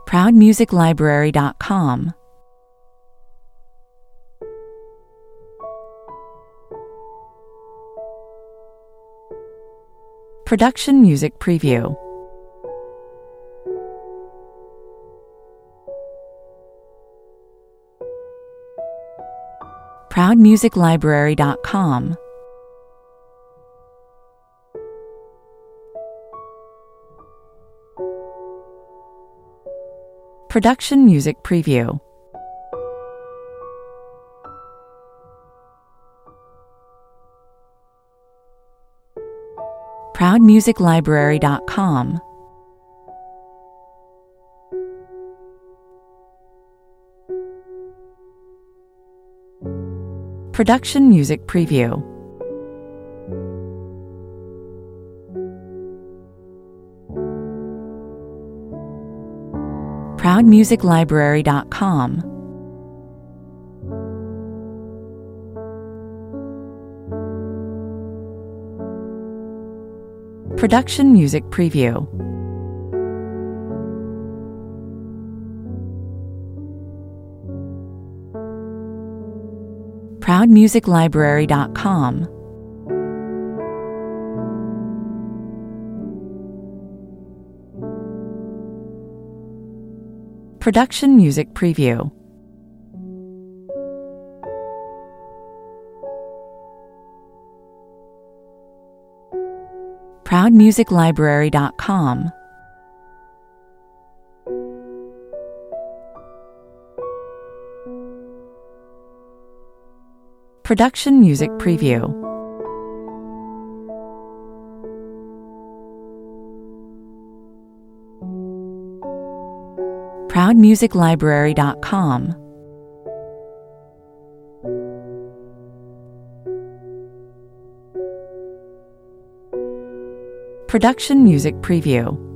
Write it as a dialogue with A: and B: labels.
A: ProudMusicLibrary.com. Production Music Preview. ProudMusicLibrary.com. Production Music Preview. ProudMusicLibrary.com. Production Music Preview. ProudMusicLibrary.com. Production Music Preview. ProudMusicLibrary.com. Production Music Preview. ProudMusicLibrary.com. Production Music Preview. ProudMusicLibrary.com. Production Music Preview.